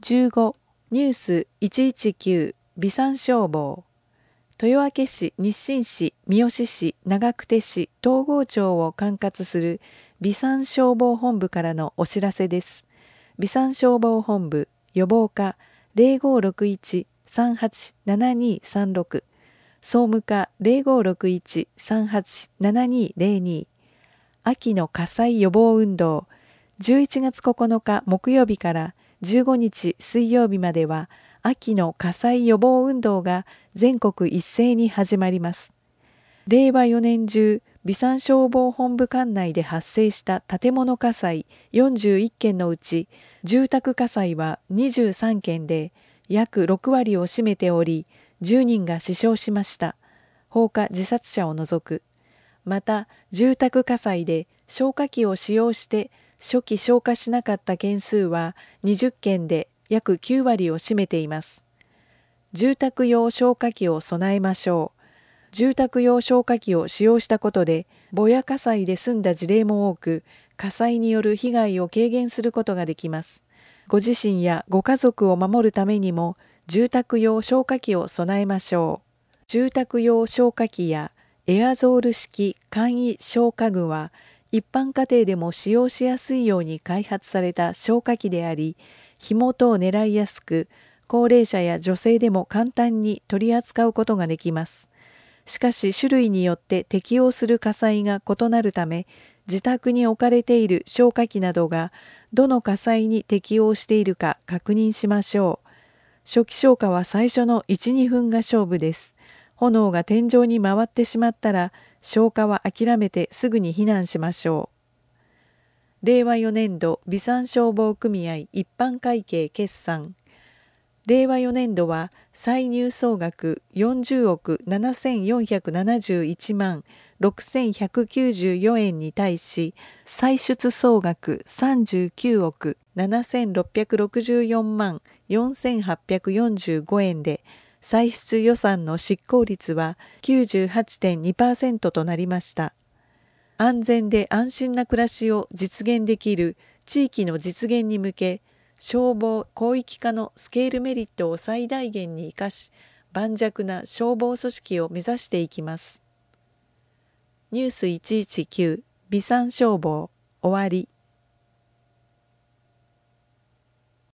15ニュース119備産消防。豊明市、日清市、三好市、長久手市、東郷町を管轄する備産消防本部からのお知らせです。備産消防本部予防課0561-387236、総務課0561-387202。秋の火災予防運動。11月9日木曜日から15日水曜日までは秋の火災予防運動が全国一斉に始まります。令和4年中、備産消防本部管内で発生した建物火災41件のうち、住宅火災は23件で約6割を占めており、10人が死傷しました。放火自殺者を除く。また、住宅火災で消火器を使用して初期消火しなかった件数は20件で約9割を占めています。住宅用消火器を備えましょう。住宅用消火器を使用したことで、ぼや火災で済んだ事例も多く、火災による被害を軽減することができます。ご自身やご家族を守るためにも、住宅用消火器を備えましょう。住宅用消火器やエアゾール式簡易消火具は、一般家庭でも使用しやすいように開発された消火器であり、火元を狙いやすく、高齢者や女性でも簡単に取り扱うことができます。しかし種類によって適用する火災が異なるため、自宅に置かれている消火器などがどの火災に適用しているか確認しましょう。初期消火は最初の 1,2 分が勝負です。炎が天井に回ってしまったら、消火は諦めてすぐに避難しましょう。令和4年度備産消防組合一般会計決算。令和4年度は歳入総額40億7471万6194円に対し、歳出総額39億7664万4845円で、歳出予算の執行率は 98.2% となりました。安全で安心な暮らしを実現できる地域の実現に向け、消防広域化のスケールメリットを最大限に生かし、盤石な消防組織を目指していきます。ニュース119備産消防終わり。